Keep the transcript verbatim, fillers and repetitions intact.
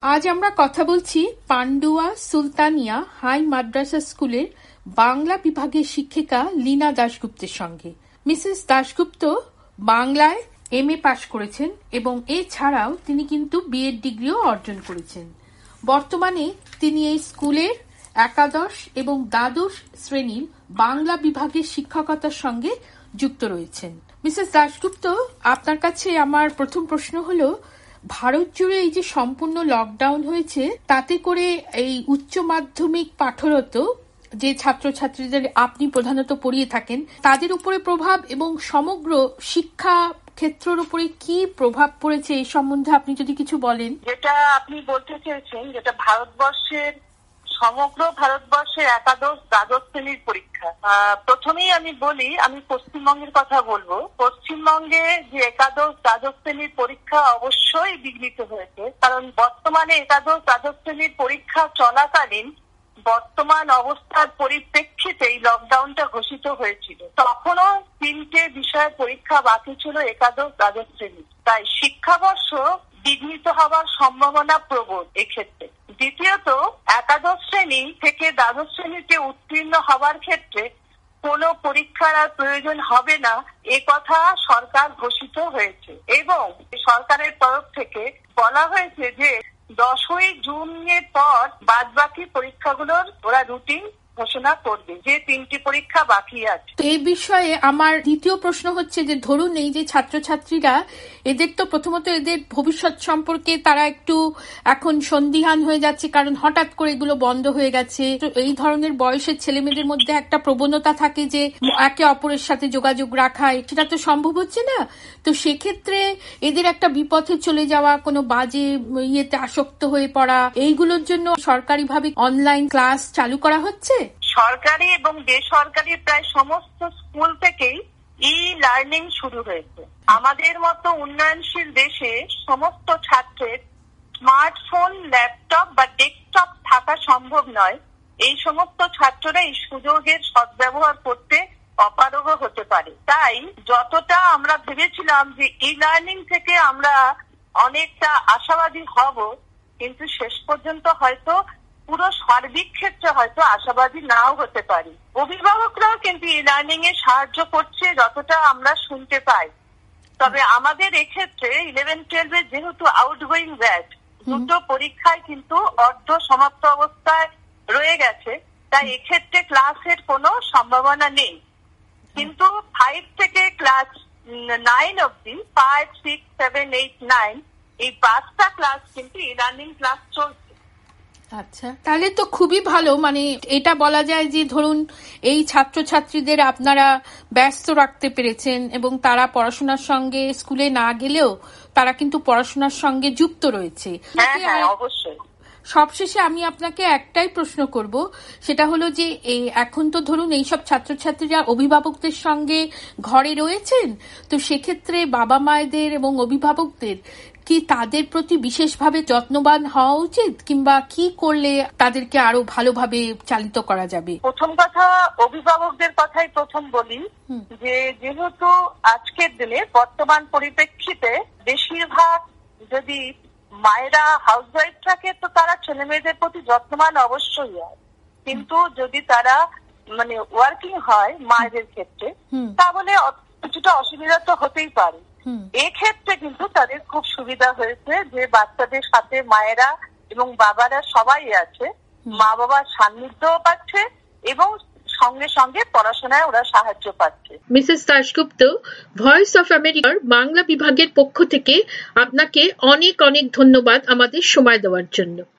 আজ আমরা কথা বলছি পান্ডুয়া সুলতানিয়া হাই মাদ্রাসা স্কুলের বাংলা বিভাগের শিক্ষিকা লীনা দাশগুপ্তের সঙ্গে। মিসেস দাশগুপ্ত বাংলায় এম এ পাশ করেছেন এবং এছাড়াও তিনি কিন্তু বিএড ডিগ্রিও অর্জন করেছেন। বর্তমানে তিনি এই স্কুলের একাদশ এবং দ্বাদশ শ্রেণীর বাংলা বিভাগের শিক্ষকতার সঙ্গে যুক্ত রয়েছেন। মিসেস দাশগুপ্ত, আপনার কাছে আমার প্রথম প্রশ্ন হলো, ভারত জুড়ে এই যে সম্পূর্ণ লকডাউন হয়েছে, তাতে করে এই উচ্চ মাধ্যমিক পাঠরত যে ছাত্রছাত্রীদের আপনি প্রধানত পড়িয়ে থাকেন, তাদের উপরে প্রভাব এবং সমগ্র শিক্ষা ক্ষেত্রের উপরে কি প্রভাব পড়েছে এই সম্বন্ধে আপনি যদি কিছু বলেন। যেটা আপনি বলতে চেয়েছেন, যেটা ভারতবর্ষের সমগ্র ভারতবর্ষের একাদশ দ্বাদশ শ্রেণীর পরীক্ষা। প্রথমেই আমি বলি, আমি পশ্চিমবঙ্গের কথা বলবো। পশ্চিমবঙ্গে যে একাদশ দ্বাদশ শ্রেণীর পরীক্ষা অবশ্যই বিঘ্নিত হয়েছে, কারণ বর্তমানে একাদশ দ্বাদশ শ্রেণীর পরীক্ষা চলাকালীন বর্তমান অবস্থার পরিপ্রেক্ষিতে এই লকডাউনটা ঘোষিত হয়েছিল। তখনও তিনটে বিষয়ের পরীক্ষা বাকি ছিল একাদশ দ্বাদশ শ্রেণী, তাই শিক্ষাবর্ষ বিঘ্নিত হওয়ার সম্ভাবনা প্রবল এক্ষেত্রে। দ্বিতীয়ত, একাদশ শ্রেণী থেকে দ্বাদশ শ্রেণীতে উত্তীর্ণ হওয়ার ক্ষেত্রে কোনো পরীক্ষার আর প্রয়োজন হবে না, এ কথা সরকার ঘোষিত হয়েছে এবং সরকারের তরফ থেকে বলা হয়েছে যে দশই জুনের পর বাদ বাকি পরীক্ষাগুলোর ওরা রুটিন ঘোষণা করবে, যে তিনটি পরীক্ষা বাকি আছে। এই বিষয়ে আমার দ্বিতীয় প্রশ্ন হচ্ছে যে, ধরুন এই যে ছাত্রছাত্রীরা, এদের তো প্রথমত এদের ভবিষ্যৎ সম্পর্কে তারা একটু এখন সন্দিহান হয়ে যাচ্ছে, কারণ হঠাৎ করে এগুলো বন্ধ হয়ে গেছে। এই ধরনের বয়সের ছেলেমেয়েদের মধ্যে একটা প্রবণতা থাকে যে একে অপরের সাথে যোগাযোগ রাখা, সেটা তো সম্ভব হচ্ছে না। তো সেক্ষেত্রে এদের একটা বিপথে চলে যাওয়া, কোনো বাজে ইয়েতে আসক্ত হয়ে পড়া, এইগুলোর জন্য সরকারিভাবে অনলাইন ক্লাস চালু করা হচ্ছে। সরকারি এবং বেসরকারি প্রায় সমস্ত স্কুল থেকেই ই লার্নিং শুরু হয়েছে। আমাদের মতো উন্নয়নশীল দেশে সমস্ত ছাত্রের স্মার্টফোন, ল্যাপটপ বা ডেস্কটপ থাকা সম্ভব নয়। এই সমস্ত ছাত্ররা এই সুযোগের সদ্ব্যবহার করতে অপারগ হতে পারে। তাই যতটা আমরা ভেবেছিলাম যে ই লার্নিং থেকে আমরা অনেকটা আশাবাদী হব, কিন্তু শেষ পর্যন্ত হয়তো পুরো সার্বিক ক্ষেত্রে হয়তো আশাবাদী নাও হতে পারি। অভিভাবকরাও কিন্তু ই লার্নিং এ সাহায্য করছে যতটা আমরা শুনতে পাই। তবে আমাদের এক্ষেত্রে ইলেভেন টুয়েলভে যেহেতু আউটগোয়িং ব্যাচ, দুটো পরীক্ষায় কিন্তু অর্ধ সমাপ্ত অবস্থায় রয়ে গেছে, তাই এক্ষেত্রে ক্লাসের কোনো সম্ভাবনা নেই। কিন্তু ফাইভ থেকে ক্লাস নাইন অব্দি, five six seven eight nine এই পাঁচটা ক্লাস কিন্তু ই লার্নিং ক্লাস চলছে। আচ্ছা, তাহলে তো খুবই ভালো। মানে এটা বলা যায় যে ধরুন এই ছাত্রছাত্রীদের আপনারা ব্যস্ত রাখতে পেরেছেন এবং তারা পড়াশোনার সঙ্গে স্কুলে না গেলেও তারা কিন্তু পড়াশোনার সঙ্গে যুক্ত রয়েছে। অবশ্যই। সবশেষে আমি আপনাকে একটাই প্রশ্ন করব, সেটা হলো যে এখন তো ধরুন এইসব ছাত্রছাত্রীরা অভিভাবকদের সঙ্গে ঘরে রয়েছেন, তো সেক্ষেত্রে বাবা মায়েদের এবং অভিভাবকদের কি তাদের প্রতি বিশেষভাবে যত্নবান হওয়া উচিত, কিংবা কি করলে তাদেরকে আরো ভালোভাবে চালিত করা যাবে? প্রথম কথা, অভিভাবকদের কথাই প্রথম বলি যে যেহেতু আজকের দিনে বর্তমান পরিপ্রেক্ষিতে বেশিরভাগ যদি মায়েরা হাউসওয়াইফ থাকে, তো তারা ছেলে মেয়েদের প্রতি যত্নবান অবশ্যই হয়। কিন্তু যদি তারা মানে ওয়ার্কিং হয় মায়েদের ক্ষেত্রে, তাহলে কিছুটা অসুবিধা তো হতেই পারে। এক্ষেত্রে কিন্তু তাদের খুব সুবিধা হয়েছে যে বাচ্চাদের সাথে মায়েরা এবং বাবারা সবাই আছে, মা বাবার সান্নিধ্যও পাচ্ছে এবং সঙ্গে সঙ্গে পড়াশোনায় ওরা সাহায্য পাচ্ছে। মিসেস দাশগুপ্ত, ভয়েস অফ আমেরিকার বাংলা বিভাগের পক্ষ থেকে আপনাকে অনেক অনেক ধন্যবাদ আমাদের সময় দেওয়ার জন্য।